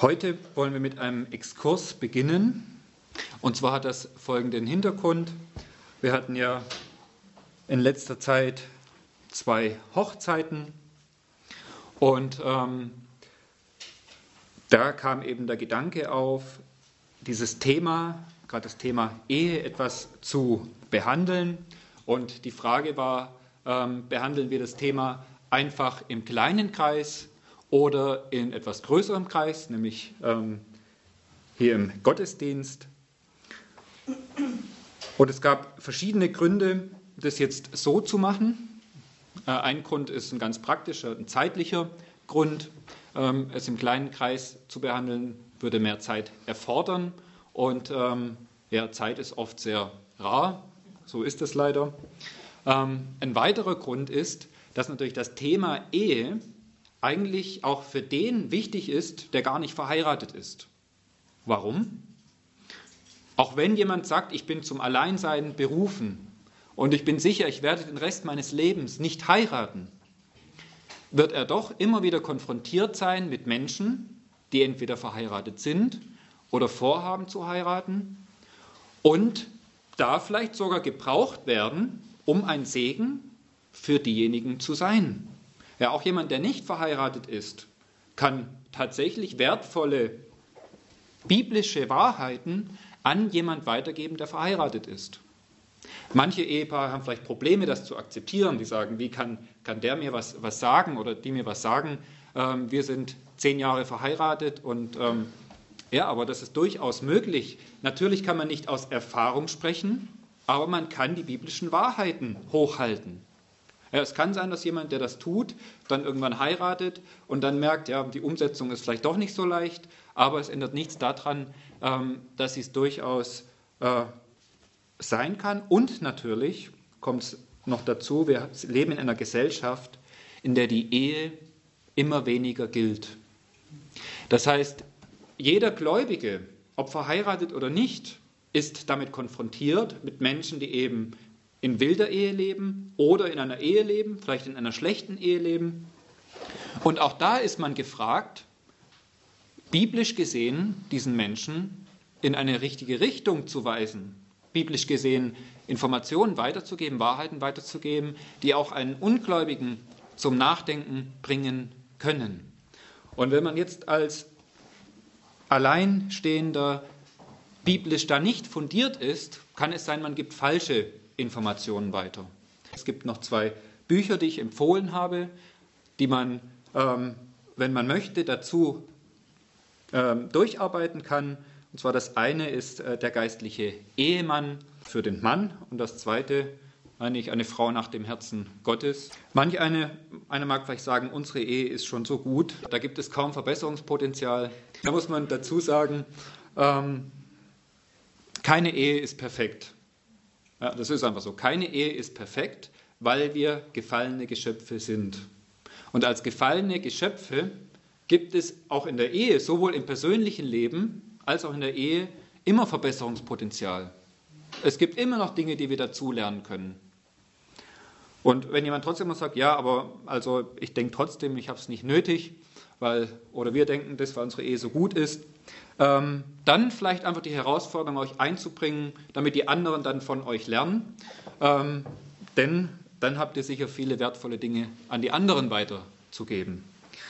Heute wollen wir mit einem Exkurs beginnen. Und zwar hat das folgenden Hintergrund. Wir hatten ja in letzter Zeit 2 Hochzeiten und da kam eben der Gedanke auf, dieses Thema, gerade das Thema Ehe, etwas zu behandeln. Und die Frage war, behandeln wir das Thema einfach im kleinen Kreis oder in etwas größerem Kreis, nämlich hier im Gottesdienst. Und es gab verschiedene Gründe, das jetzt so zu machen. Ein Grund ist ein ganz praktischer, ein zeitlicher Grund. Es im kleinen Kreis zu behandeln, würde mehr Zeit erfordern. Und Zeit ist oft sehr rar, so ist es leider. Ein weiterer Grund ist, dass natürlich das Thema Ehe eigentlich auch für den wichtig ist, der gar nicht verheiratet ist. Warum? Auch wenn jemand sagt, ich bin zum Alleinsein berufen und ich bin sicher, ich werde den Rest meines Lebens nicht heiraten, wird er doch immer wieder konfrontiert sein mit Menschen, die entweder verheiratet sind oder vorhaben zu heiraten und da vielleicht sogar gebraucht werden, um ein Segen für diejenigen zu sein. Ja, auch jemand, der nicht verheiratet ist, kann tatsächlich wertvolle biblische Wahrheiten an jemand weitergeben, der verheiratet ist. Manche Ehepaare haben vielleicht Probleme, das zu akzeptieren. Die sagen, wie kann der mir was sagen oder die mir was sagen? Wir sind 10 Jahre verheiratet und aber das ist durchaus möglich. Natürlich kann man nicht aus Erfahrung sprechen, aber man kann die biblischen Wahrheiten hochhalten. Ja, es kann sein, dass jemand, der das tut, dann irgendwann heiratet und dann merkt, ja, die Umsetzung ist vielleicht doch nicht so leicht, aber es ändert nichts daran, dass es durchaus sein kann. Und natürlich kommt es noch dazu, wir leben in einer Gesellschaft, in der die Ehe immer weniger gilt. Das heißt, jeder Gläubige, ob verheiratet oder nicht, ist damit konfrontiert mit Menschen, die eben in wilder Ehe leben oder in einer Ehe leben, vielleicht in einer schlechten Ehe leben. Und auch da ist man gefragt, biblisch gesehen, diesen Menschen in eine richtige Richtung zu weisen. Biblisch gesehen Informationen weiterzugeben, Wahrheiten weiterzugeben, die auch einen Ungläubigen zum Nachdenken bringen können. Und wenn man jetzt als Alleinstehender biblisch da nicht fundiert ist, kann es sein, man gibt falsche Informationen weiter. Es gibt noch 2 Bücher, die ich empfohlen habe, die man, wenn man möchte, dazu durcharbeiten kann. Und zwar das eine ist der geistliche Ehemann für den Mann und das zweite eigentlich eine Frau nach dem Herzen Gottes. Einer mag vielleicht sagen, unsere Ehe ist schon so gut, da gibt es kaum Verbesserungspotenzial. Da muss man dazu sagen, keine Ehe ist perfekt. Ja, das ist einfach so. Keine Ehe ist perfekt, weil wir gefallene Geschöpfe sind. Und als gefallene Geschöpfe gibt es auch in der Ehe, sowohl im persönlichen Leben als auch in der Ehe, immer Verbesserungspotenzial. Es gibt immer noch Dinge, die wir dazulernen können. Und wenn jemand trotzdem noch sagt, ja, aber also ich denke trotzdem, ich habe es nicht nötig, oder wir denken das, weil unsere Ehe so gut ist, dann vielleicht einfach die Herausforderung, euch einzubringen, damit die anderen dann von euch lernen. Denn dann habt ihr sicher viele wertvolle Dinge an die anderen weiterzugeben.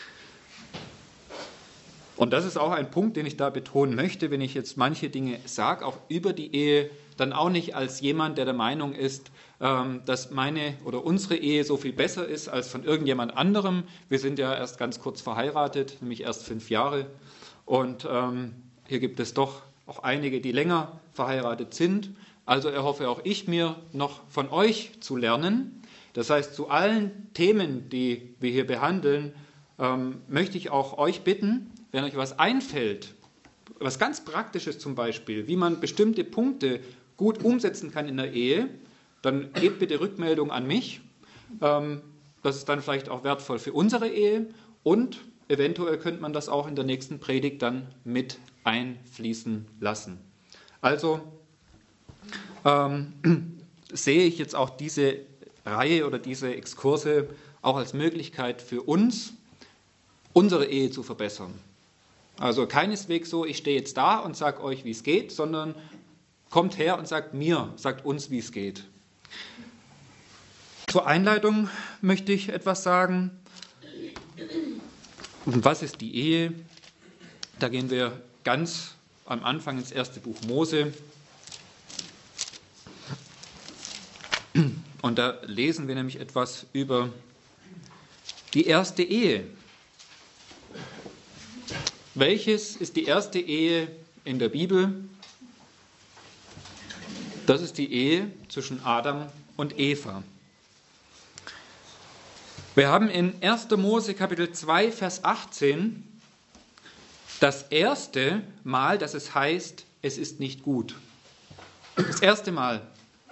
Und das ist auch ein Punkt, den ich da betonen möchte, wenn ich jetzt manche Dinge sage, auch über die Ehe, dann auch nicht als jemand, der der Meinung ist, dass meine oder unsere Ehe so viel besser ist als von irgendjemand anderem. Wir sind ja erst ganz kurz verheiratet, nämlich erst 5 Jahre. Und hier gibt es doch auch einige, die länger verheiratet sind. Also erhoffe auch ich mir noch von euch zu lernen. Das heißt, zu allen Themen, die wir hier behandeln, möchte ich auch euch bitten, wenn euch was einfällt, was ganz Praktisches zum Beispiel, wie man bestimmte Punkte gut umsetzen kann in der Ehe, dann gebt bitte Rückmeldung an mich. Das ist dann vielleicht auch wertvoll für unsere Ehe und eventuell könnte man das auch in der nächsten Predigt dann mit einfließen lassen. Also sehe ich jetzt auch diese Reihe oder diese Exkurse auch als Möglichkeit für uns, unsere Ehe zu verbessern. Also keineswegs so, ich stehe jetzt da und sage euch, wie es geht, sondern kommt her und sagt uns, wie es geht. Zur Einleitung möchte ich etwas sagen. Und was ist die Ehe? Da gehen wir ganz am Anfang ins erste Buch Mose. Und da lesen wir nämlich etwas über die erste Ehe. Welches ist die erste Ehe in der Bibel? Das ist die Ehe zwischen Adam und Eva. Wir haben in 1. Mose Kapitel 2, Vers 18 das erste Mal, dass es heißt, es ist nicht gut. Das erste Mal.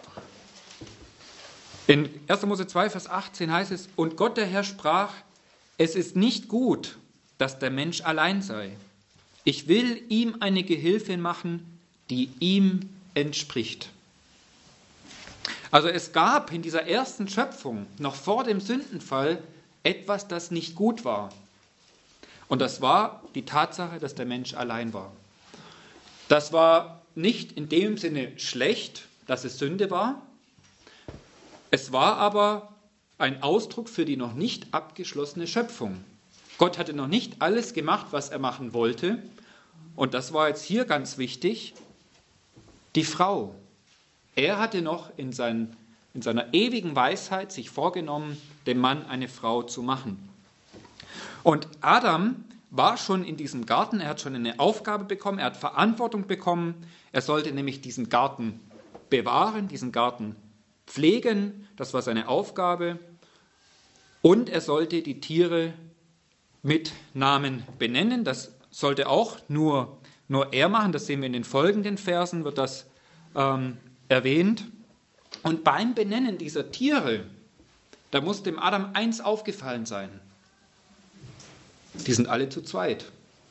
In 1. Mose 2, Vers 18 heißt es, und Gott der Herr sprach, es ist nicht gut, dass der Mensch allein sei. Ich will ihm eine Gehilfin machen, die ihm entspricht. Also es gab in dieser ersten Schöpfung, noch vor dem Sündenfall, etwas, das nicht gut war. Und das war die Tatsache, dass der Mensch allein war. Das war nicht in dem Sinne schlecht, dass es Sünde war. Es war aber ein Ausdruck für die noch nicht abgeschlossene Schöpfung. Gott hatte noch nicht alles gemacht, was er machen wollte. Und das war jetzt hier ganz wichtig, die Frau. Er hatte noch in seiner ewigen Weisheit sich vorgenommen, dem Mann eine Frau zu machen. Und Adam war schon in diesem Garten, er hat schon eine Aufgabe bekommen, er hat Verantwortung bekommen. Er sollte nämlich diesen Garten bewahren, diesen Garten pflegen, das war seine Aufgabe. Und er sollte die Tiere mit Namen benennen, das sollte auch nur er machen, das sehen wir in den folgenden Versen, wird das erwähnt. Und beim Benennen dieser Tiere, da muss dem Adam eins aufgefallen sein. Die sind alle zu zweit.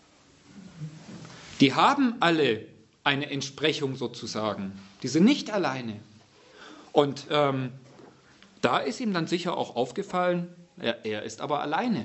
Die haben alle eine Entsprechung sozusagen. Die sind nicht alleine. Und da ist ihm dann sicher auch aufgefallen, er ist aber alleine.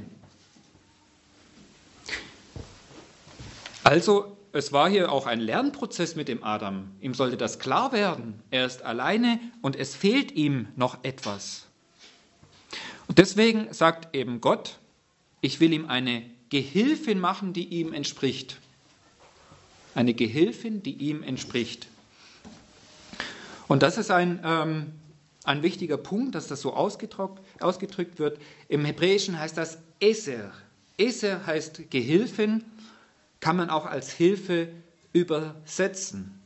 Also, es war hier auch ein Lernprozess mit dem Adam. Ihm sollte das klar werden. Er ist alleine und es fehlt ihm noch etwas. Und deswegen sagt eben Gott, ich will ihm eine Gehilfin machen, die ihm entspricht. Eine Gehilfin, die ihm entspricht. Und das ist ein wichtiger Punkt, dass das so ausgedrückt wird. Im Hebräischen heißt das Eser. Eser heißt Gehilfin, kann man auch als Hilfe übersetzen.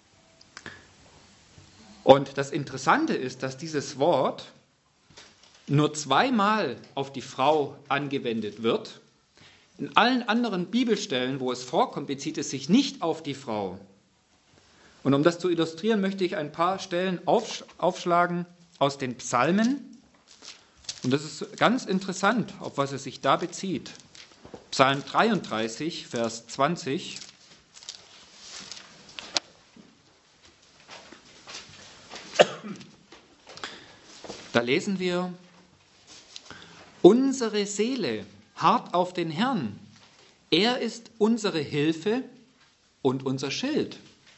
Und das Interessante ist, dass dieses Wort nur zweimal auf die Frau angewendet wird. In allen anderen Bibelstellen, wo es vorkommt, bezieht es sich nicht auf die Frau. Und um das zu illustrieren, möchte ich ein paar Stellen aufschlagen aus den Psalmen. Und das ist ganz interessant, auf was es sich da bezieht. Psalm 33, Vers 20. Da lesen wir, unsere Seele harrt auf den Herrn. Er ist unsere Hilfe und unser Schild.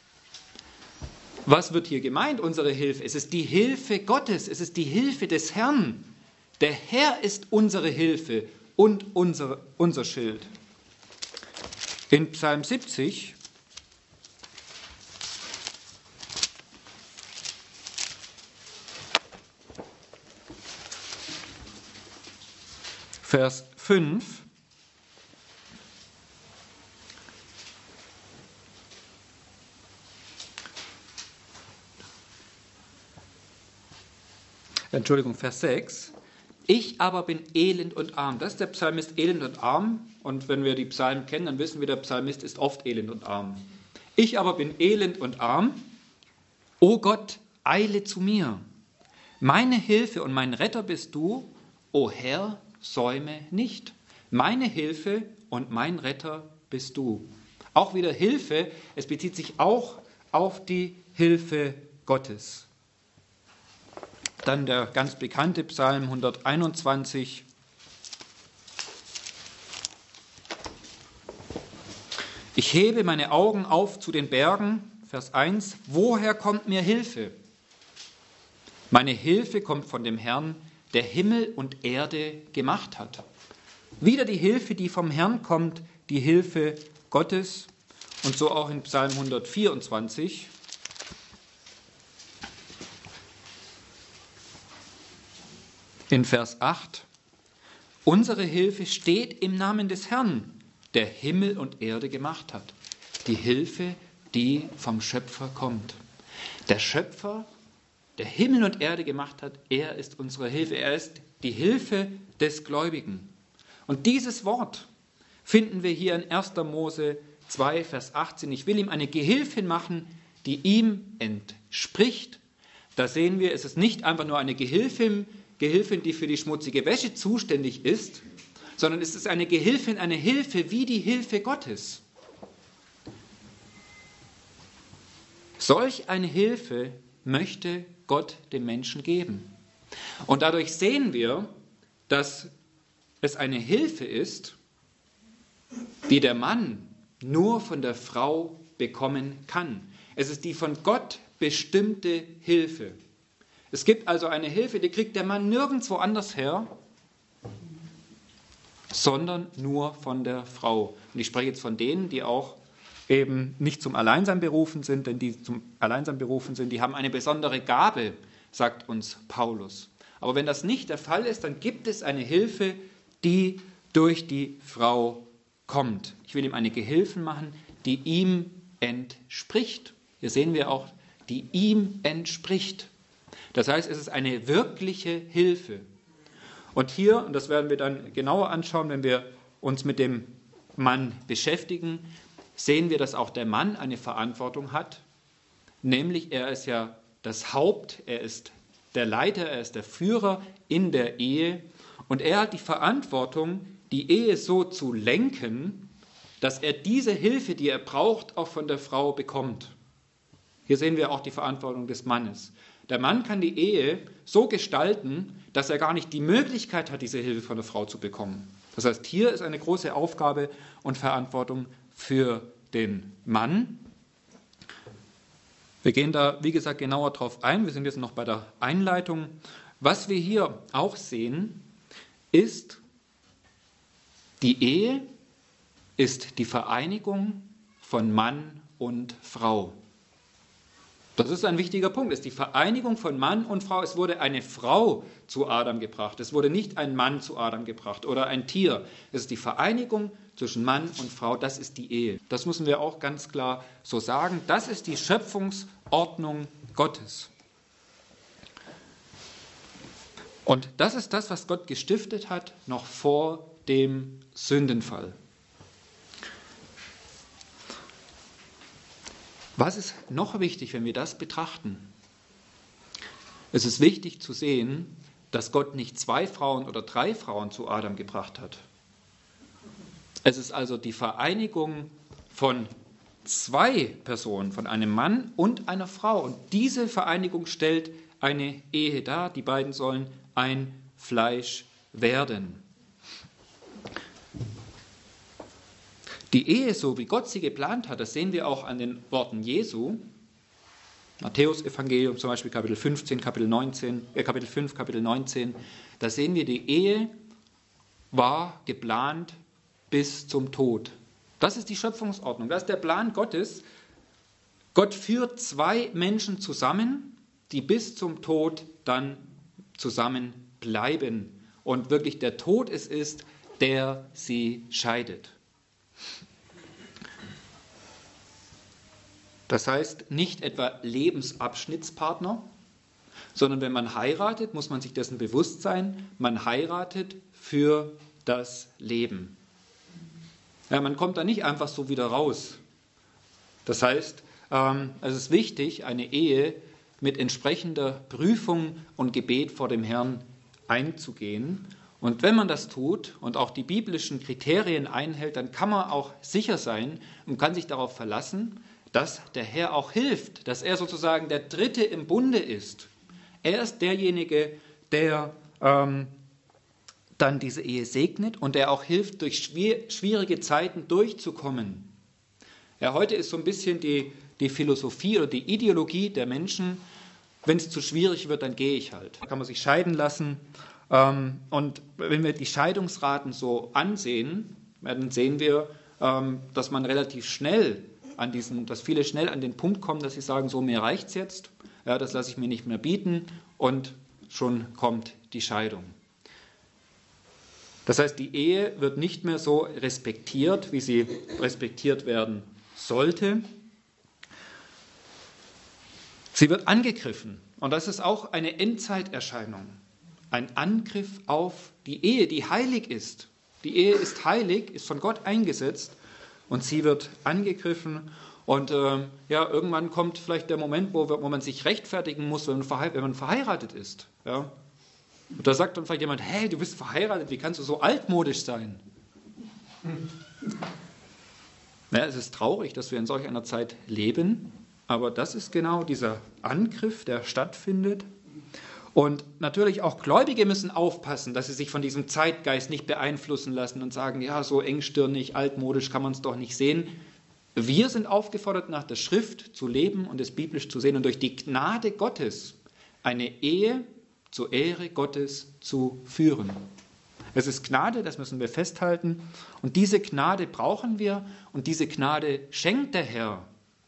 Was wird hier gemeint, unsere Hilfe? Es ist die Hilfe Gottes, es ist die Hilfe des Herrn. Der Herr ist unsere Hilfe und unser Schild. In Psalm 70, Vers 5, Vers 6. Ich aber bin elend und arm. Das ist der Psalmist, elend und arm. Und wenn wir die Psalmen kennen, dann wissen wir, der Psalmist ist oft elend und arm. Ich aber bin elend und arm. O Gott, eile zu mir. Meine Hilfe und mein Retter bist du. O Herr, säume nicht. Meine Hilfe und mein Retter bist du. Auch wieder Hilfe. Es bezieht sich auch auf die Hilfe Gottes. Dann der ganz bekannte Psalm 121. Ich hebe meine Augen auf zu den Bergen, Vers 1, woher kommt mir Hilfe? Meine Hilfe kommt von dem Herrn, der Himmel und Erde gemacht hat. Wieder die Hilfe, die vom Herrn kommt, die Hilfe Gottes. Und so auch in Psalm 124. In Vers 8. Unsere Hilfe steht im Namen des Herrn, der Himmel und Erde gemacht hat. Die Hilfe, die vom Schöpfer kommt. Der Schöpfer, der Himmel und Erde gemacht hat, er ist unsere Hilfe. Er ist die Hilfe des Gläubigen. Und dieses Wort finden wir hier in 1. Mose 2, Vers 18. Ich will ihm eine Gehilfin machen, die ihm entspricht. Da sehen wir, es ist nicht einfach nur eine Gehilfin, die für die schmutzige Wäsche zuständig ist, sondern es ist eine Gehilfin, eine Hilfe wie die Hilfe Gottes. Solch eine Hilfe möchte Gott dem Menschen geben. Und dadurch sehen wir, dass es eine Hilfe ist, die der Mann nur von der Frau bekommen kann. Es ist die von Gott bestimmte Hilfe. Es gibt also eine Hilfe, die kriegt der Mann nirgendwo anders her, sondern nur von der Frau. Und ich spreche jetzt von denen, die auch eben nicht zum Alleinsein berufen sind, denn die zum Alleinsein berufen sind, die haben eine besondere Gabe, sagt uns Paulus. Aber wenn das nicht der Fall ist, dann gibt es eine Hilfe, die durch die Frau kommt. Ich will ihm eine Gehilfin machen, die ihm entspricht. Hier sehen wir auch, die ihm entspricht. Das heißt, es ist eine wirkliche Hilfe. Und hier, und das werden wir dann genauer anschauen, wenn wir uns mit dem Mann beschäftigen, sehen wir, dass auch der Mann eine Verantwortung hat. Nämlich, er ist ja das Haupt, er ist der Leiter, er ist der Führer in der Ehe. Und er hat die Verantwortung, die Ehe so zu lenken, dass er diese Hilfe, die er braucht, auch von der Frau bekommt. Hier sehen wir auch die Verantwortung des Mannes. Der Mann kann die Ehe so gestalten, dass er gar nicht die Möglichkeit hat, diese Hilfe von der Frau zu bekommen. Das heißt, hier ist eine große Aufgabe und Verantwortung für den Mann. Wir gehen da, wie gesagt, genauer drauf ein. Wir sind jetzt noch bei der Einleitung. Was wir hier auch sehen, ist, die Ehe ist die Vereinigung von Mann und Frau. Das ist ein wichtiger Punkt. Es ist die Vereinigung von Mann und Frau. Es wurde eine Frau zu Adam gebracht. Es wurde nicht ein Mann zu Adam gebracht oder ein Tier. Es ist die Vereinigung zwischen Mann und Frau. Das ist die Ehe. Das müssen wir auch ganz klar so sagen. Das ist die Schöpfungsordnung Gottes. Und das ist das, was Gott gestiftet hat, noch vor dem Sündenfall. Was ist noch wichtig, wenn wir das betrachten? Es ist wichtig zu sehen, dass Gott nicht 2 Frauen oder 3 Frauen zu Adam gebracht hat. Es ist also die Vereinigung von 2 Personen, von einem Mann und einer Frau. Und diese Vereinigung stellt eine Ehe dar. Die beiden sollen ein Fleisch werden. Die Ehe, so wie Gott sie geplant hat, das sehen wir auch an den Worten Jesu. Matthäus-Evangelium zum Beispiel, Kapitel 15, Kapitel 5, Kapitel 19. Da sehen wir, die Ehe war geplant bis zum Tod. Das ist die Schöpfungsordnung, das ist der Plan Gottes. Gott führt 2 Menschen zusammen, die bis zum Tod dann zusammen bleiben. Und wirklich der Tod es ist, der sie scheidet. Das heißt, nicht etwa Lebensabschnittspartner, sondern wenn man heiratet, muss man sich dessen bewusst sein, man heiratet für das Leben. Ja, man kommt da nicht einfach so wieder raus. Das heißt, es ist wichtig, eine Ehe mit entsprechender Prüfung und Gebet vor dem Herrn einzugehen. Und wenn man das tut und auch die biblischen Kriterien einhält, dann kann man auch sicher sein und kann sich darauf verlassen, dass der Herr auch hilft, dass er sozusagen der Dritte im Bunde ist. Er ist derjenige, der dann diese Ehe segnet und der auch hilft, durch schwierige Zeiten durchzukommen. Ja, heute ist so ein bisschen die Philosophie oder die Ideologie der Menschen, wenn es zu schwierig wird, dann gehe ich halt. Da kann man sich scheiden lassen. Und wenn wir die Scheidungsraten so ansehen, dann sehen wir, dass man relativ schnell dass viele schnell an den Punkt kommen, dass sie sagen, so, mir reicht's jetzt, ja, das lasse ich mir nicht mehr bieten, und schon kommt die Scheidung. Das heißt, die Ehe wird nicht mehr so respektiert, wie sie respektiert werden sollte. Sie wird angegriffen, und das ist auch eine Endzeiterscheinung. Ein Angriff auf die Ehe, die heilig ist. Die Ehe ist heilig, ist von Gott eingesetzt, und sie wird angegriffen. Und irgendwann kommt vielleicht der Moment, wo man sich rechtfertigen muss, wenn man verheiratet ist. Ja? Und da sagt dann vielleicht jemand, hey, du bist verheiratet, wie kannst du so altmodisch sein? Ja, es ist traurig, dass wir in solch einer Zeit leben, aber das ist genau dieser Angriff, der stattfindet. Und natürlich auch Gläubige müssen aufpassen, dass sie sich von diesem Zeitgeist nicht beeinflussen lassen und sagen, ja, so engstirnig, altmodisch kann man es doch nicht sehen. Wir sind aufgefordert, nach der Schrift zu leben und es biblisch zu sehen und durch die Gnade Gottes eine Ehe zur Ehre Gottes zu führen. Es ist Gnade, das müssen wir festhalten. Und diese Gnade brauchen wir, und diese Gnade schenkt der Herr,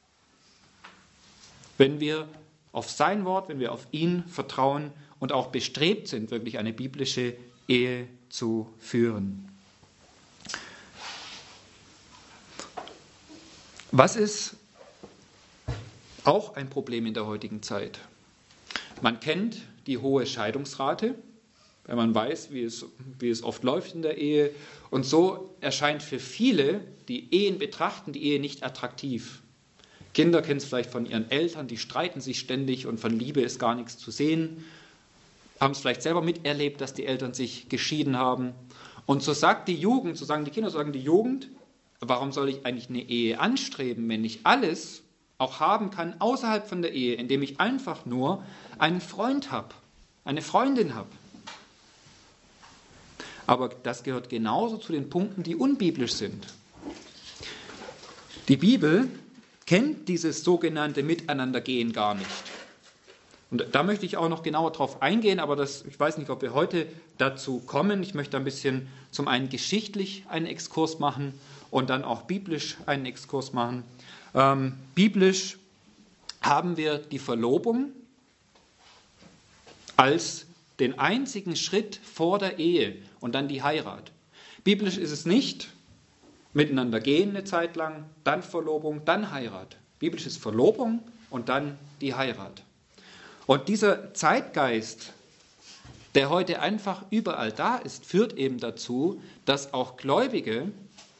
wenn wir auf sein Wort, wenn wir auf ihn vertrauen und auch bestrebt sind, wirklich eine biblische Ehe zu führen. Was ist auch ein Problem in der heutigen Zeit? Man kennt die hohe Scheidungsrate, weil man weiß, wie es oft läuft in der Ehe. Und so erscheint für viele, die Ehen betrachten, die Ehe nicht attraktiv. Kinder kennen es vielleicht von ihren Eltern, die streiten sich ständig und von Liebe ist gar nichts zu sehen. Haben es vielleicht selber miterlebt, dass die Eltern sich geschieden haben. Und so sagt die Jugend, so sagen die Kinder, so sagen die Jugend, warum soll ich eigentlich eine Ehe anstreben, wenn ich alles auch haben kann außerhalb von der Ehe, indem ich einfach nur einen Freund habe, eine Freundin habe. Aber das gehört genauso zu den Punkten, die unbiblisch sind. Die Bibel kennt dieses sogenannte Miteinandergehen gar nicht. Und da möchte ich auch noch genauer drauf eingehen, aber ich weiß nicht, ob wir heute dazu kommen. Ich möchte ein bisschen zum einen geschichtlich einen Exkurs machen und dann auch biblisch einen Exkurs machen. Biblisch haben wir die Verlobung als den einzigen Schritt vor der Ehe und dann die Heirat. Biblisch ist es nicht miteinander gehen eine Zeit lang, dann Verlobung, dann Heirat. Biblisch ist Verlobung und dann die Heirat. Und dieser Zeitgeist, der heute einfach überall da ist, führt eben dazu, dass auch Gläubige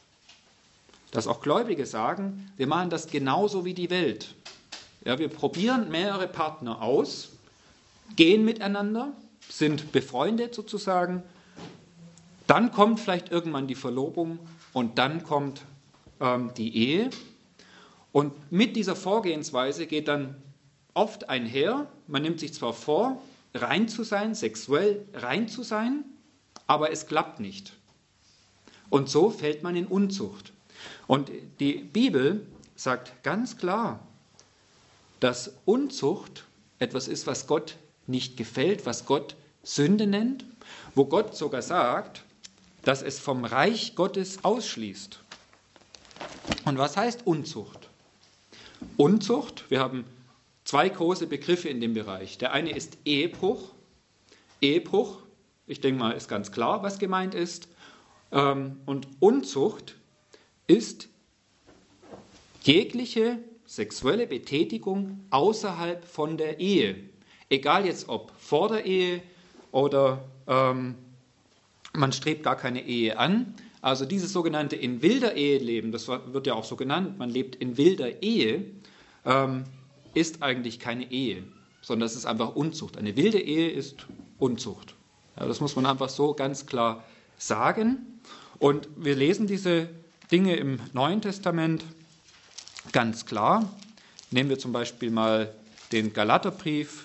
sagen, wir machen das genauso wie die Welt. Ja, wir probieren mehrere Partner aus, gehen miteinander, sind befreundet sozusagen, dann kommt vielleicht irgendwann die Verlobung und dann kommt die Ehe. Und mit dieser Vorgehensweise geht dann oft einher, man nimmt sich zwar vor, rein zu sein, sexuell rein zu sein, aber es klappt nicht. Und so fällt man in Unzucht. Und die Bibel sagt ganz klar, dass Unzucht etwas ist, was Gott nicht gefällt, was Gott Sünde nennt, wo Gott sogar sagt, dass es vom Reich Gottes ausschließt. Und was heißt Unzucht? Unzucht, wir haben zwei große Begriffe in dem Bereich. Der eine ist Ehebruch. Ehebruch, ich denke mal, ist ganz klar, was gemeint ist. Und Unzucht ist jegliche sexuelle Betätigung außerhalb von der Ehe. Egal jetzt ob vor der Ehe oder man strebt gar keine Ehe an. Also dieses sogenannte in wilder Ehe leben, das wird ja auch so genannt, man lebt in wilder Ehe, ist eigentlich keine Ehe, sondern das ist einfach Unzucht. Eine wilde Ehe ist Unzucht. Ja, das muss man einfach so ganz klar sagen. Und wir lesen diese Dinge im Neuen Testament ganz klar. Nehmen wir zum Beispiel mal den Galaterbrief.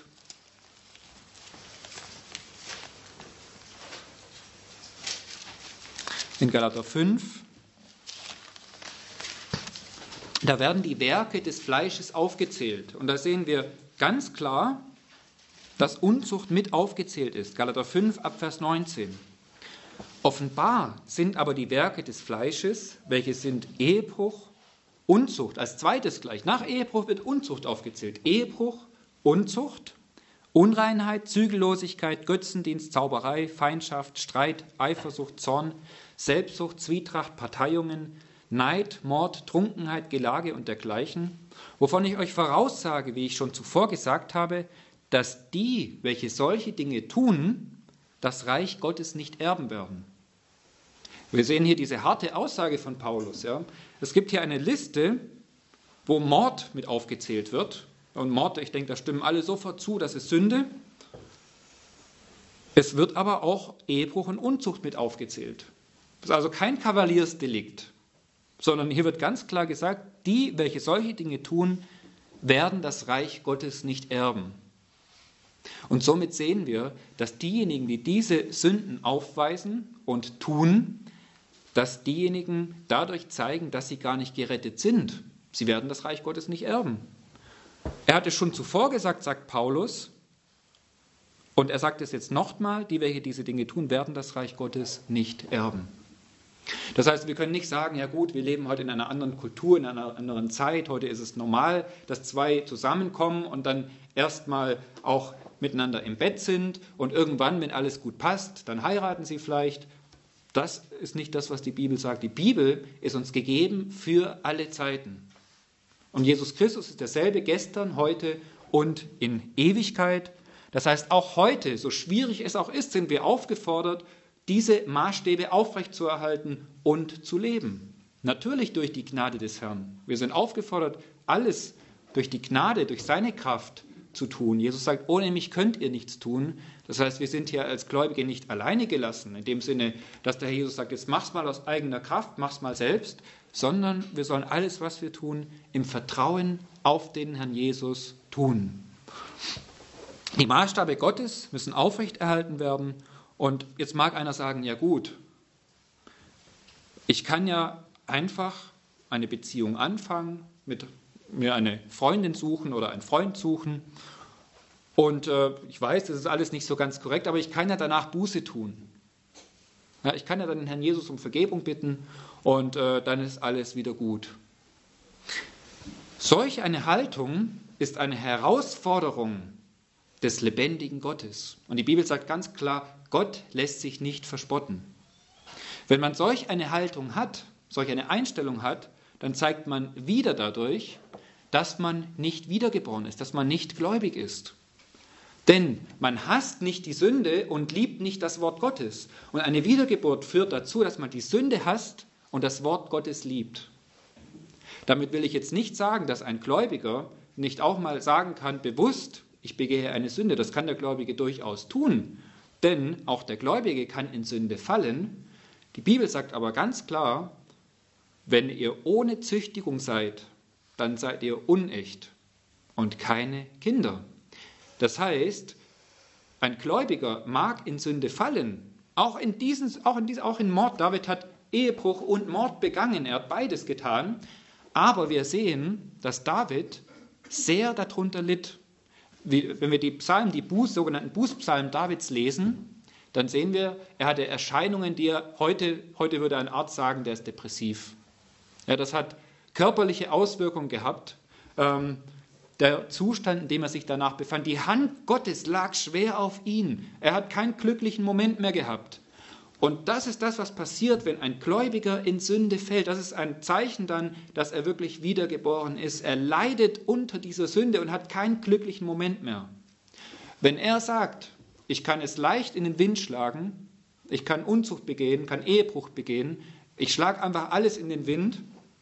In Galater 5, Da werden die Werke des Fleisches aufgezählt. Und da sehen wir ganz klar, dass Unzucht mit aufgezählt ist. Galater 5 ab Vers 19. Offenbar sind aber die Werke des Fleisches, welche sind Ehebruch, Unzucht. Als zweites gleich. Nach Ehebruch wird Unzucht aufgezählt. Ehebruch, Unzucht, Unreinheit, Zügellosigkeit, Götzendienst, Zauberei, Feindschaft, Streit, Eifersucht, Zorn, Selbstsucht, Zwietracht, Parteiungen, Neid, Mord, Trunkenheit, Gelage und dergleichen, wovon ich euch voraussage, wie ich schon zuvor gesagt habe, dass die, welche solche Dinge tun, das Reich Gottes nicht erben werden. Wir sehen hier diese harte Aussage von Paulus. Ja. Es gibt hier eine Liste, wo Mord mit aufgezählt wird. Und Mord, ich denke, da stimmen alle sofort zu, das ist Sünde. Es wird aber auch Ehebruch und Unzucht mit aufgezählt. Das ist also kein Kavaliersdelikt, sondern hier wird ganz klar gesagt, die, welche solche Dinge tun, werden das Reich Gottes nicht erben. Und somit sehen wir, dass diejenigen, die diese Sünden aufweisen und tun, dass diejenigen dadurch zeigen, dass sie gar nicht gerettet sind. Sie werden das Reich Gottes nicht erben. Er hatte schon zuvor gesagt, sagt Paulus, und er sagt es jetzt nochmal, die, welche diese Dinge tun, werden das Reich Gottes nicht erben. Das heißt, wir können nicht sagen, ja gut, wir leben heute in einer anderen Kultur, in einer anderen Zeit, heute ist es normal, dass zwei zusammenkommen und dann erstmal auch miteinander im Bett sind und irgendwann, wenn alles gut passt, dann heiraten sie vielleicht. Das ist nicht das, was die Bibel sagt. Die Bibel ist uns gegeben für alle Zeiten. Und Jesus Christus ist derselbe gestern, heute und in Ewigkeit. Das heißt, auch heute, so schwierig es auch ist, sind wir aufgefordert, diese Maßstäbe aufrechtzuerhalten und zu leben. Natürlich durch die Gnade des Herrn. Wir sind aufgefordert, alles durch die Gnade, durch seine Kraft zu tun. Jesus sagt, ohne mich könnt ihr nichts tun. Das heißt, wir sind hier als Gläubige nicht alleine gelassen, in dem Sinne, dass der Herr Jesus sagt, jetzt mach's mal aus eigener Kraft, mach's mal selbst, sondern wir sollen alles, was wir tun, im Vertrauen auf den Herrn Jesus tun. Die Maßstäbe Gottes müssen aufrechterhalten werden. Und jetzt mag einer sagen, ja gut, ich kann ja einfach eine Beziehung anfangen, mit mir eine Freundin suchen oder einen Freund suchen. Und ich weiß, das ist alles nicht so ganz korrekt, aber ich kann ja danach Buße tun. Ja, ich kann ja dann den Herrn Jesus um Vergebung bitten und dann ist alles wieder gut. Solch eine Haltung ist eine Herausforderung des lebendigen Gottes. Und die Bibel sagt ganz klar, Gott lässt sich nicht verspotten. Wenn man solch eine Haltung hat, solch eine Einstellung hat, dann zeigt man wieder dadurch, dass man nicht wiedergeboren ist, dass man nicht gläubig ist. Denn man hasst nicht die Sünde und liebt nicht das Wort Gottes. Und eine Wiedergeburt führt dazu, dass man die Sünde hasst und das Wort Gottes liebt. Damit will ich jetzt nicht sagen, dass ein Gläubiger nicht auch mal sagen kann, bewusst, ich begehe eine Sünde. Das kann der Gläubige durchaus tun, denn auch der Gläubige kann in Sünde fallen. Die Bibel sagt aber ganz klar, wenn ihr ohne Züchtigung seid, dann seid ihr unecht und keine Kinder. Das heißt, ein Gläubiger mag in Sünde fallen, auch in Mord. David hat Ehebruch und Mord begangen, er hat beides getan, aber wir sehen, dass David sehr darunter litt. Wenn wir die Psalmen, sogenannten Bußpsalmen Davids lesen, dann sehen wir, er hatte Erscheinungen, die er heute würde ein Arzt sagen, der ist depressiv. Ja, das hat körperliche Auswirkungen gehabt. Der Zustand, in dem er sich danach befand, die Hand Gottes lag schwer auf ihn. Er hat keinen glücklichen Moment mehr gehabt. Und das ist das, was passiert, wenn ein Gläubiger in Sünde fällt. Das ist ein Zeichen dann, dass er wirklich wiedergeboren ist. Er leidet unter dieser Sünde und hat keinen glücklichen Moment mehr. Wenn er sagt, ich kann es leicht in den Wind schlagen, ich kann Unzucht begehen, kann Ehebruch begehen, ich schlage einfach alles in den Wind,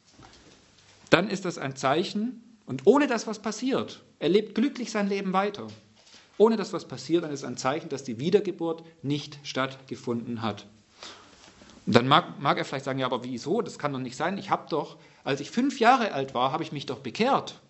dann ist das ein Zeichen, und ohne dass was passiert, er lebt glücklich sein Leben weiter. Ohne dass was passiert, dann ist ein Zeichen, dass die Wiedergeburt nicht stattgefunden hat. Und dann mag er vielleicht sagen, ja, aber wieso? Das kann doch nicht sein. Ich habe doch, als ich 5 Jahre alt war, habe ich mich doch bekehrt.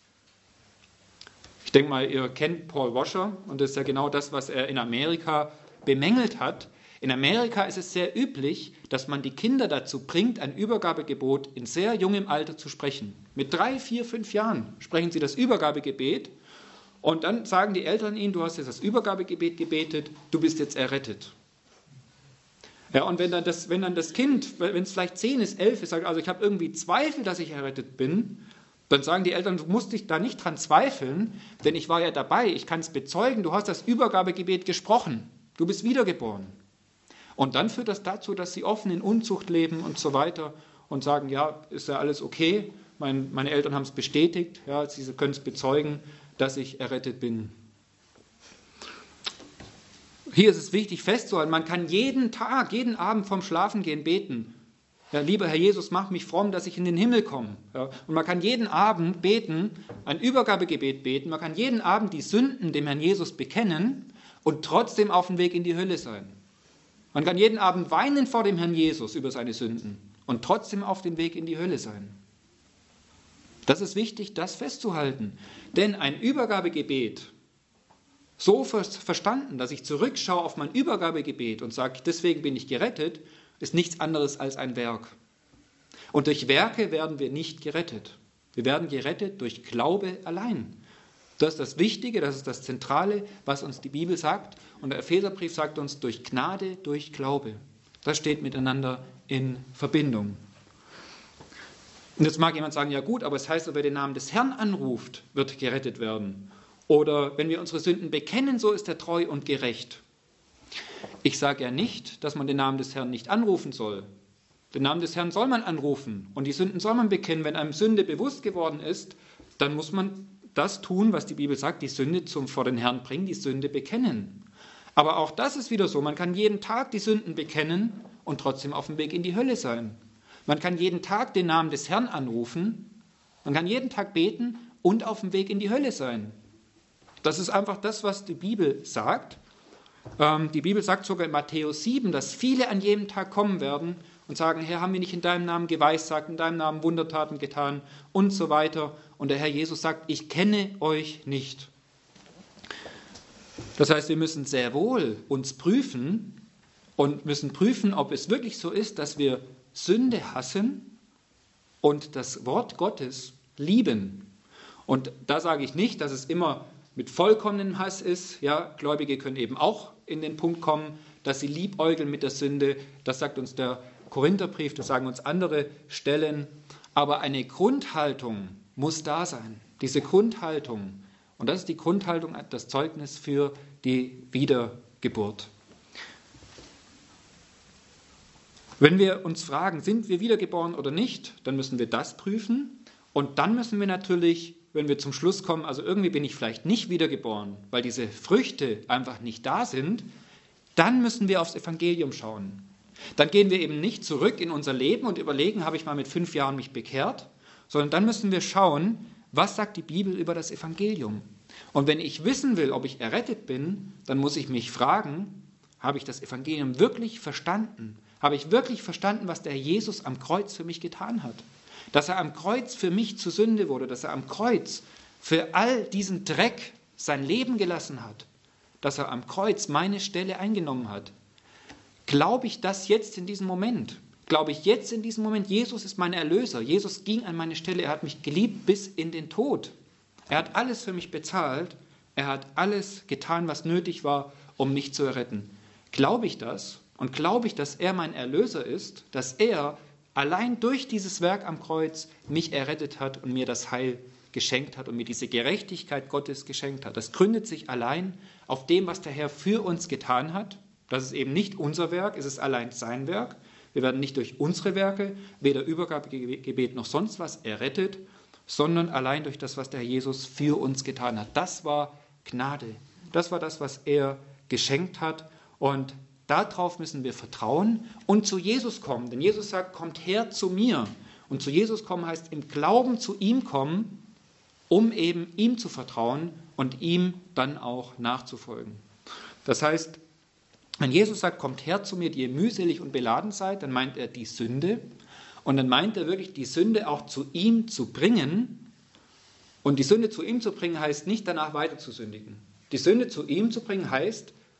Ich denke mal, ihr kennt Paul Washer und das ist ja genau das, was er in Amerika bemängelt hat. In Amerika ist es sehr üblich, dass man die Kinder dazu bringt, ein Übergabegebet in sehr jungem Alter zu sprechen. Mit 3, 4, 5 Jahren sprechen sie das Übergabegebet und dann sagen die Eltern ihnen, du hast jetzt das Übergabegebet gebetet, du bist jetzt errettet. Ja, und wenn dann das Kind, wenn es vielleicht 10 ist, 11 ist, sagt, also ich habe irgendwie Zweifel, dass ich errettet bin, dann sagen die Eltern, du musst dich da nicht dran zweifeln, denn ich war ja dabei, ich kann es bezeugen, du hast das Übergabegebet gesprochen, du bist wiedergeboren. Und dann führt das dazu, dass sie offen in Unzucht leben und so weiter und sagen, ja, ist ja alles okay, meine Eltern haben es bestätigt, ja, sie können es bezeugen, dass ich errettet bin. Hier ist es wichtig festzuhalten, man kann jeden Tag, jeden Abend vorm Schlafengehen beten. Ja, lieber Herr Jesus, mach mich fromm, dass ich in den Himmel komme. Ja, und man kann jeden Abend beten, ein Übergabegebet beten, man kann jeden Abend die Sünden dem Herrn Jesus bekennen und trotzdem auf dem Weg in die Hölle sein. Man kann jeden Abend weinen vor dem Herrn Jesus über seine Sünden und trotzdem auf dem Weg in die Hölle sein. Das ist wichtig, das festzuhalten. Denn ein Übergabegebet, so verstanden, dass ich zurückschaue auf mein Übergabegebet und sage, deswegen bin ich gerettet, ist nichts anderes als ein Werk. Und durch Werke werden wir nicht gerettet. Wir werden gerettet durch Glaube allein. Das ist das Wichtige, das ist das Zentrale, was uns die Bibel sagt. Und der Epheserbrief sagt uns, durch Gnade, durch Glaube. Das steht miteinander in Verbindung. Und jetzt mag jemand sagen, ja gut, aber es heißt, wer den Namen des Herrn anruft, wird gerettet werden. Oder wenn wir unsere Sünden bekennen, so ist er treu und gerecht. Ich sage ja nicht, dass man den Namen des Herrn nicht anrufen soll. Den Namen des Herrn soll man anrufen und die Sünden soll man bekennen. Wenn einem Sünde bewusst geworden ist, dann muss man das tun, was die Bibel sagt, die Sünde vor den Herrn bringen, die Sünde bekennen. Aber auch das ist wieder so, man kann jeden Tag die Sünden bekennen und trotzdem auf dem Weg in die Hölle sein. Man kann jeden Tag den Namen des Herrn anrufen, man kann jeden Tag beten und auf dem Weg in die Hölle sein. Das ist einfach das, was die Bibel sagt. Die Bibel sagt sogar in Matthäus 7, dass viele an jedem Tag kommen werden und sagen, Herr, haben wir nicht in deinem Namen geweissagt, in deinem Namen Wundertaten getan und so weiter. Und der Herr Jesus sagt, ich kenne euch nicht. Das heißt, wir müssen sehr wohl uns prüfen und müssen prüfen, ob es wirklich so ist, dass wir Sünde hassen und das Wort Gottes lieben. Und da sage ich nicht, dass es immer mit vollkommenem Hass ist. Ja, Gläubige können eben auch in den Punkt kommen, dass sie liebäugeln mit der Sünde. Das sagt uns der Korintherbrief, das sagen uns andere Stellen. Aber eine Grundhaltung muss da sein. Diese Grundhaltung. Und das ist die Grundhaltung, das Zeugnis für die Wiedergeburt. Wenn wir uns fragen, sind wir wiedergeboren oder nicht, dann müssen wir das prüfen. Und dann müssen wir natürlich, wenn wir zum Schluss kommen, also irgendwie bin ich vielleicht nicht wiedergeboren, weil diese Früchte einfach nicht da sind, dann müssen wir aufs Evangelium schauen. Dann gehen wir eben nicht zurück in unser Leben und überlegen, habe ich mal mit 5 Jahren mich bekehrt, sondern dann müssen wir schauen, was sagt die Bibel über das Evangelium. Und wenn ich wissen will, ob ich errettet bin, dann muss ich mich fragen, habe ich das Evangelium wirklich verstanden? Habe ich wirklich verstanden, was der Herr Jesus am Kreuz für mich getan hat? Dass er am Kreuz für mich zur Sünde wurde, dass er am Kreuz für all diesen Dreck sein Leben gelassen hat, dass er am Kreuz meine Stelle eingenommen hat. Glaube ich das jetzt in diesem Moment? Glaube ich jetzt in diesem Moment, Jesus ist mein Erlöser, Jesus ging an meine Stelle, er hat mich geliebt bis in den Tod. Er hat alles für mich bezahlt, er hat alles getan, was nötig war, um mich zu erretten. Glaube ich das? Und glaube ich, dass er mein Erlöser ist, dass er allein durch dieses Werk am Kreuz mich errettet hat und mir das Heil geschenkt hat und mir diese Gerechtigkeit Gottes geschenkt hat. Das gründet sich allein auf dem, was der Herr für uns getan hat. Das ist eben nicht unser Werk, es ist allein sein Werk. Wir werden nicht durch unsere Werke, weder Übergabegebet noch sonst was, errettet, sondern allein durch das, was der Herr Jesus für uns getan hat. Das war Gnade. Das war das, was er geschenkt hat. Und darauf müssen wir vertrauen und zu Jesus kommen. Denn Jesus sagt, kommt her zu mir. Und zu Jesus kommen heißt im Glauben zu ihm kommen, um eben ihm zu vertrauen und ihm dann auch nachzufolgen. Das heißt, wenn Jesus sagt, kommt her zu mir, die ihr mühselig und beladen seid, dann meint er die Sünde. Und dann meint er wirklich, die Sünde auch zu ihm zu bringen. Und die Sünde zu ihm zu bringen, heißt nicht danach weiter zu sündigen. Die Sünde zu ihm zu bringen, heißt,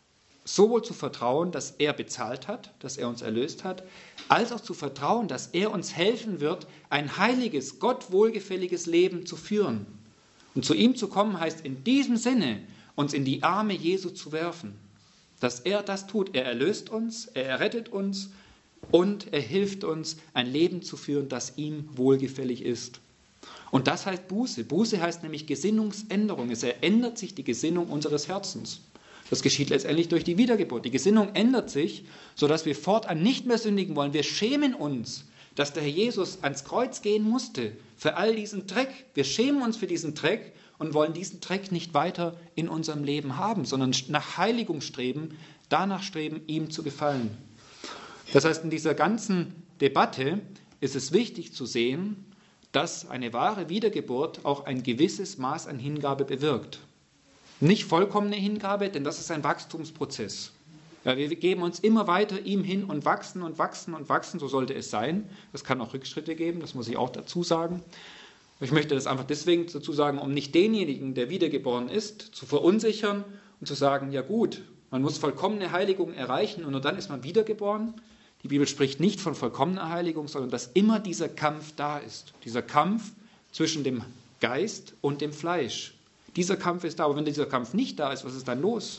sowohl zu vertrauen, dass er bezahlt hat, dass er uns erlöst hat, als auch zu vertrauen, dass er uns helfen wird, ein heiliges, Gott wohlgefälliges Leben zu führen. Und zu ihm zu kommen heißt in diesem Sinne, uns in die Arme Jesu zu werfen. Dass er das tut. Er erlöst uns, er errettet uns und er hilft uns, ein Leben zu führen, das ihm wohlgefällig ist. Und das heißt Buße. Buße heißt nämlich Gesinnungsänderung. Es ändert sich die Gesinnung unseres Herzens. Das geschieht letztendlich durch die Wiedergeburt. Die Gesinnung ändert sich, sodass wir fortan nicht mehr sündigen wollen. Wir schämen uns, dass der Herr Jesus ans Kreuz gehen musste für all diesen Dreck. Wir schämen uns für diesen Dreck und wollen diesen Dreck nicht weiter in unserem Leben haben, sondern nach Heiligung streben, danach streben, ihm zu gefallen. Das heißt, in dieser ganzen Debatte ist es wichtig zu sehen, dass eine wahre Wiedergeburt auch ein gewisses Maß an Hingabe bewirkt. Nicht vollkommene Hingabe, denn das ist ein Wachstumsprozess. Ja, wir geben uns immer weiter ihm hin und wachsen und wachsen und wachsen, so sollte es sein. Es kann auch Rückschritte geben, das muss ich auch dazu sagen. Ich möchte das einfach deswegen dazu sagen, um nicht denjenigen, der wiedergeboren ist, zu verunsichern und zu sagen, ja gut, man muss vollkommene Heiligung erreichen und nur dann ist man wiedergeboren. Die Bibel spricht nicht von vollkommener Heiligung, sondern dass immer dieser Kampf da ist. Dieser Kampf zwischen dem Geist und dem Fleisch. Dieser Kampf ist da, aber wenn dieser Kampf nicht da ist, was ist dann los?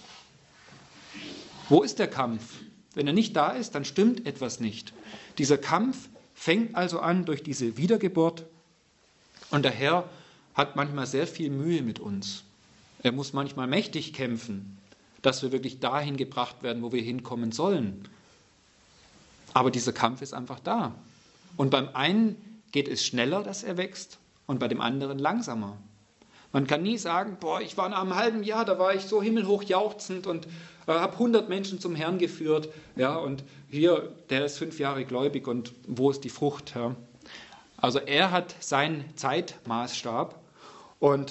Wo ist der Kampf? Wenn er nicht da ist, dann stimmt etwas nicht. Dieser Kampf fängt also an durch diese Wiedergeburt und der Herr hat manchmal sehr viel Mühe mit uns. Er muss manchmal mächtig kämpfen, dass wir wirklich dahin gebracht werden, wo wir hinkommen sollen. Aber dieser Kampf ist einfach da. Und beim einen geht es schneller, dass er wächst, und bei dem anderen langsamer. Man kann nie sagen, ich war nach einem halben Jahr, da war ich so himmelhoch jauchzend und habe 100 Menschen zum Herrn geführt. Ja, und hier, der ist 5 Jahre gläubig und wo ist die Frucht? Ja? Also er hat seinen Zeitmaßstab und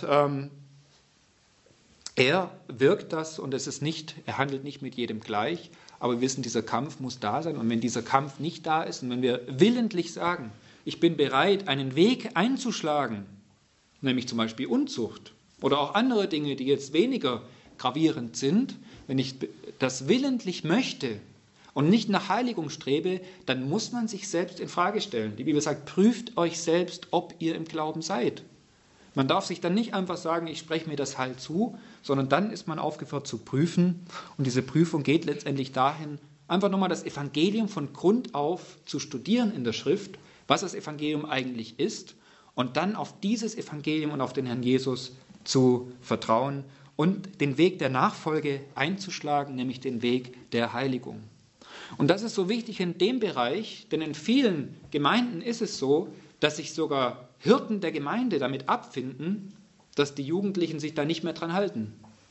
er wirkt das und er handelt nicht mit jedem gleich, aber wir wissen, dieser Kampf muss da sein. Und wenn dieser Kampf nicht da ist und wenn wir willentlich sagen, ich bin bereit, einen Weg einzuschlagen, nämlich zum Beispiel Unzucht oder auch andere Dinge, die jetzt weniger gravierend sind, wenn ich das willentlich möchte und nicht nach Heiligung strebe, dann muss man sich selbst in Frage stellen. Die Bibel sagt, prüft euch selbst, ob ihr im Glauben seid. Man darf sich dann nicht einfach sagen, ich spreche mir das Heil zu, sondern dann ist man aufgefordert zu prüfen. Und diese Prüfung geht letztendlich dahin, einfach nochmal das Evangelium von Grund auf zu studieren in der Schrift, was das Evangelium eigentlich ist, und dann auf dieses Evangelium und auf den Herrn Jesus zu vertrauen und den Weg der Nachfolge einzuschlagen, nämlich den Weg der Heiligung. Und das ist so wichtig in dem Bereich, denn in vielen Gemeinden ist es so, dass sich sogar Hirten der Gemeinde damit abfinden, dass die Jugendlichen sich da nicht mehr dran halten.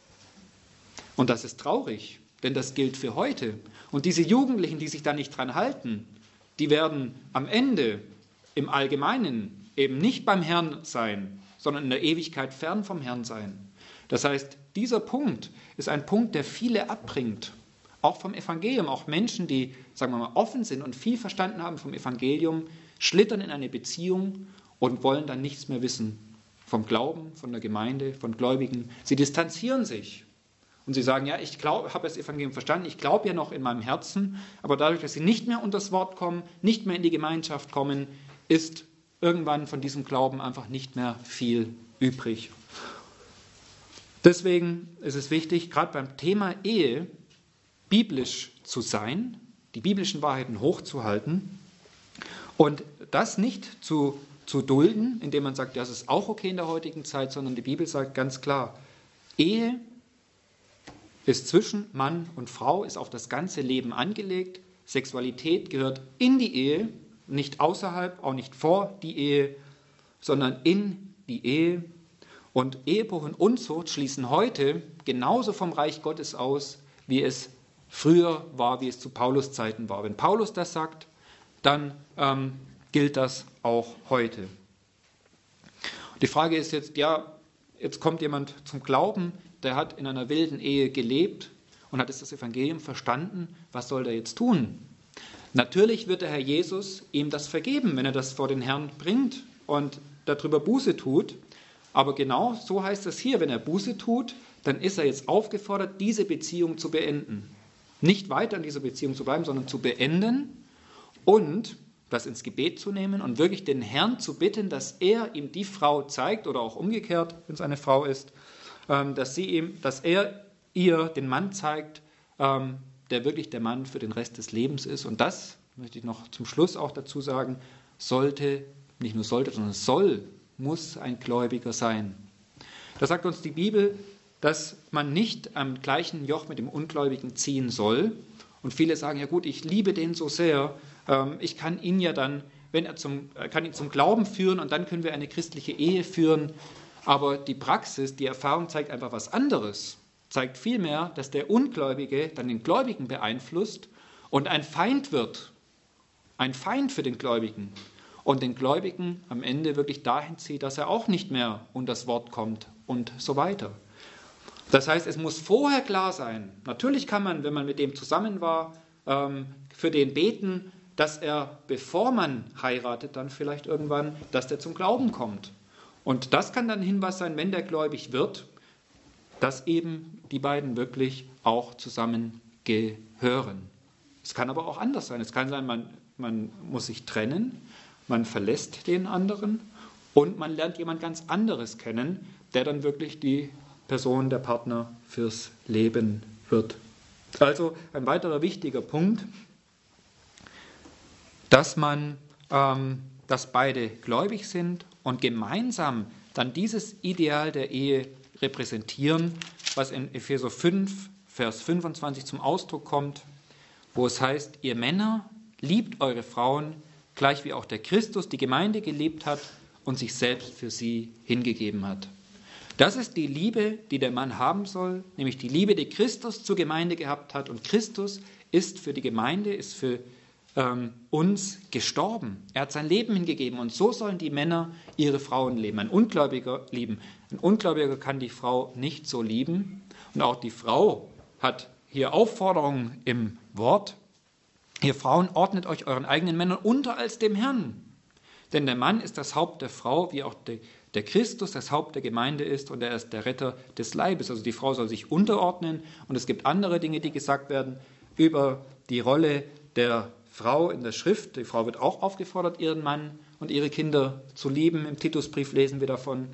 Und das ist traurig, denn das gilt für heute. Und diese Jugendlichen, die sich da nicht dran halten, die werden am Ende im Allgemeinen eben nicht beim Herrn sein, sondern in der Ewigkeit fern vom Herrn sein. Das heißt, dieser Punkt ist ein Punkt, der viele abbringt, auch vom Evangelium. Auch Menschen, die, sagen wir mal, offen sind und viel verstanden haben vom Evangelium, schlittern in eine Beziehung und wollen dann nichts mehr wissen vom Glauben, von der Gemeinde, von Gläubigen. Sie distanzieren sich und sie sagen, ja, ich habe das Evangelium verstanden, ich glaube ja noch in meinem Herzen, aber dadurch, dass sie nicht mehr unter das Wort kommen, nicht mehr in die Gemeinschaft kommen, ist irgendwann von diesem Glauben einfach nicht mehr viel übrig. Deswegen ist es wichtig, gerade beim Thema Ehe, biblisch zu sein, die biblischen Wahrheiten hochzuhalten und das nicht zu dulden, indem man sagt, das ist auch okay in der heutigen Zeit, sondern die Bibel sagt ganz klar, Ehe ist zwischen Mann und Frau, ist auf das ganze Leben angelegt. Sexualität gehört in die Ehe, nicht außerhalb, auch nicht vor die Ehe, sondern in die Ehe. Und Ehebruch und Unzucht schließen heute genauso vom Reich Gottes aus, wie es früher war, wie es zu Paulus Zeiten war. Wenn Paulus das sagt, dann gilt das auch heute. Die Frage ist jetzt, jetzt kommt jemand zum Glauben, der hat in einer wilden Ehe gelebt und hat das Evangelium verstanden. Was soll der jetzt tun? Natürlich wird der Herr Jesus ihm das vergeben, wenn er das vor den Herrn bringt und darüber Buße tut. Aber genau so heißt es hier, wenn er Buße tut, dann ist er jetzt aufgefordert, diese Beziehung zu beenden. nicht weiter in dieser Beziehung zu bleiben, sondern zu beenden und das ins Gebet zu nehmen und wirklich den Herrn zu bitten, dass er ihm die Frau zeigt oder auch umgekehrt, wenn es eine Frau ist, dass er ihr den Mann zeigt, der wirklich der Mann für den Rest des Lebens ist. Und das, möchte ich noch zum Schluss auch dazu sagen, nicht nur sollte, sondern muss ein Gläubiger sein. Da sagt uns die Bibel, dass man nicht am gleichen Joch mit dem Ungläubigen ziehen soll. Und viele sagen, ja gut, ich liebe den so sehr, ich kann ihn ja dann, kann ihn zum Glauben führen und dann können wir eine christliche Ehe führen. Aber die Praxis, die Erfahrung zeigt einfach was anderes. Zeigt vielmehr, dass der Ungläubige dann den Gläubigen beeinflusst und ein Feind wird. Ein Feind für den Gläubigen. Und den Gläubigen am Ende wirklich dahin zieht, dass er auch nicht mehr unter das Wort kommt und so weiter. Das heißt, es muss vorher klar sein, natürlich kann man, wenn man mit dem zusammen war, für den beten, dass er, bevor man heiratet, dann vielleicht irgendwann, dass der zum Glauben kommt. Und das kann dann Hinweis sein, wenn der gläubig wird, dass eben die beiden wirklich auch zusammen gehören. Es kann aber auch anders sein. Es kann sein, man muss sich trennen, man verlässt den anderen und man lernt jemand ganz anderes kennen, der dann wirklich die Person, der Partner fürs Leben wird. Also ein weiterer wichtiger Punkt, dass beide gläubig sind und gemeinsam dann dieses Ideal der Ehe repräsentieren, was in Epheser 5, Vers 25 zum Ausdruck kommt, wo es heißt, ihr Männer, liebt eure Frauen, gleich wie auch der Christus die Gemeinde geliebt hat und sich selbst für sie hingegeben hat. Das ist die Liebe, die der Mann haben soll, nämlich die Liebe, die Christus zur Gemeinde gehabt hat. Und Christus ist für die Gemeinde, ist für uns gestorben. Er hat sein Leben hingegeben und so sollen die Männer ihre Frauen lieben. Ein Ungläubiger lieben. Ein Ungläubiger kann die Frau nicht so lieben. Und auch die Frau hat hier Aufforderungen im Wort. Ihr Frauen, ordnet euch euren eigenen Männern unter als dem Herrn. Denn der Mann ist das Haupt der Frau, wie auch der Christus das Haupt der Gemeinde ist und er ist der Retter des Leibes. Also die Frau soll sich unterordnen und es gibt andere Dinge, die gesagt werden über die Rolle der Frau in der Schrift. Die Frau wird auch aufgefordert, ihren Mann und ihre Kinder zu lieben. Im Titusbrief lesen wir davon.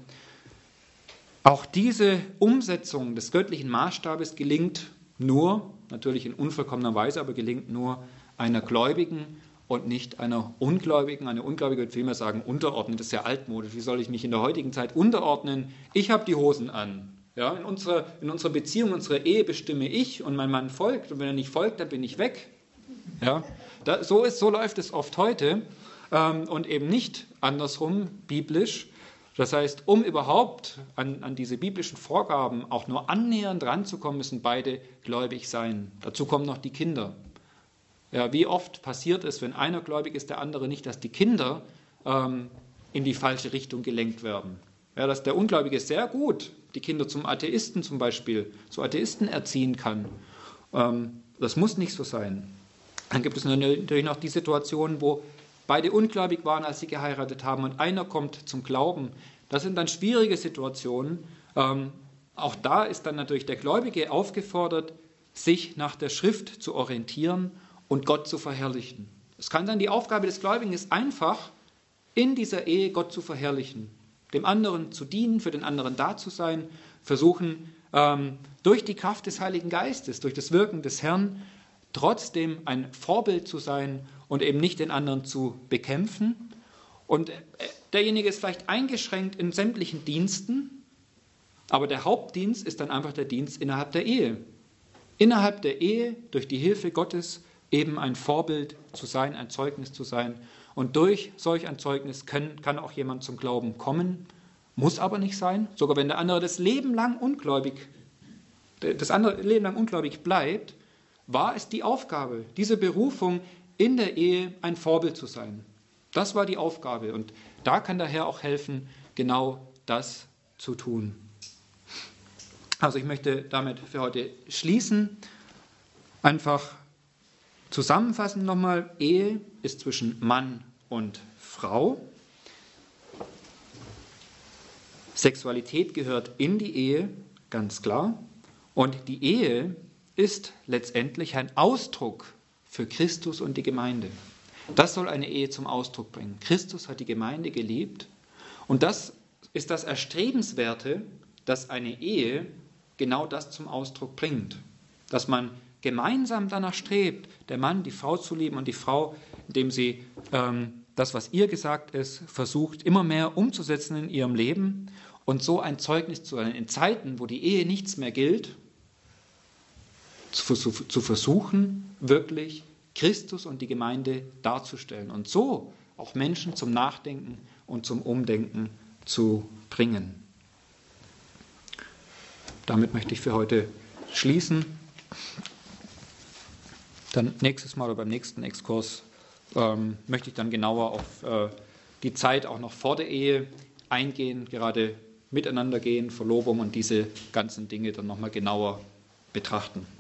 Auch diese Umsetzung des göttlichen Maßstabes gelingt nur, natürlich in unvollkommener Weise, aber gelingt nur einer Gläubigen und nicht einer Ungläubigen. Eine Ungläubige wird vielmehr sagen, unterordnen, das ist ja altmodisch. Wie soll ich mich in der heutigen Zeit unterordnen? Ich habe die Hosen an. Ja, in unserer Beziehung, unserer Ehe bestimme ich und mein Mann folgt. Und wenn er nicht folgt, dann bin ich weg. Ja, so läuft es oft heute und eben nicht andersrum, biblisch. Das heißt, um überhaupt an diese biblischen Vorgaben auch nur annähernd ranzukommen, müssen beide gläubig sein. Dazu kommen noch die Kinder. Ja, wie oft passiert es, wenn einer gläubig ist, der andere nicht, dass die Kinder in die falsche Richtung gelenkt werden. Ja, dass der Ungläubige sehr gut die Kinder zum Atheisten zum Beispiel, zu Atheisten erziehen kann. Das muss nicht so sein. Dann gibt es natürlich noch die Situation, wo beide ungläubig waren, als sie geheiratet haben und einer kommt zum Glauben. Das sind dann schwierige Situationen. Auch da ist dann natürlich der Gläubige aufgefordert, sich nach der Schrift zu orientieren und Gott zu verherrlichen. Es kann sein, die Aufgabe des Gläubigen ist einfach, in dieser Ehe Gott zu verherrlichen, dem anderen zu dienen, für den anderen da zu sein, versuchen durch die Kraft des Heiligen Geistes, durch das Wirken des Herrn, trotzdem ein Vorbild zu sein und eben nicht den anderen zu bekämpfen. Und derjenige ist vielleicht eingeschränkt in sämtlichen Diensten, aber der Hauptdienst ist dann einfach der Dienst innerhalb der Ehe. Innerhalb der Ehe, durch die Hilfe Gottes, eben ein Vorbild zu sein, ein Zeugnis zu sein. Und durch solch ein Zeugnis kann auch jemand zum Glauben kommen, muss aber nicht sein. Sogar wenn der andere das Leben lang ungläubig bleibt, war es die Aufgabe, diese Berufung in der Ehe ein Vorbild zu sein. Das war die Aufgabe und da kann der Herr auch helfen, genau das zu tun. Also ich möchte damit für heute schließen. Einfach zusammenfassen nochmal, Ehe ist zwischen Mann und Frau. Sexualität gehört in die Ehe, ganz klar. Und die Ehe ist letztendlich ein Ausdruck für Christus und die Gemeinde. Das soll eine Ehe zum Ausdruck bringen. Christus hat die Gemeinde geliebt und das ist das Erstrebenswerte, dass eine Ehe genau das zum Ausdruck bringt. Dass man gemeinsam danach strebt, der Mann die Frau zu lieben und die Frau, indem sie das, was ihr gesagt ist, versucht, immer mehr umzusetzen in ihrem Leben und so ein Zeugnis zu sein. In Zeiten, wo die Ehe nichts mehr gilt, zu versuchen, wirklich Christus und die Gemeinde darzustellen und so auch Menschen zum Nachdenken und zum Umdenken zu bringen. Damit möchte ich für heute schließen. Dann nächstes Mal oder beim nächsten Exkurs möchte ich dann genauer auf die Zeit auch noch vor der Ehe eingehen, gerade miteinander gehen, Verlobung und diese ganzen Dinge dann nochmal genauer betrachten.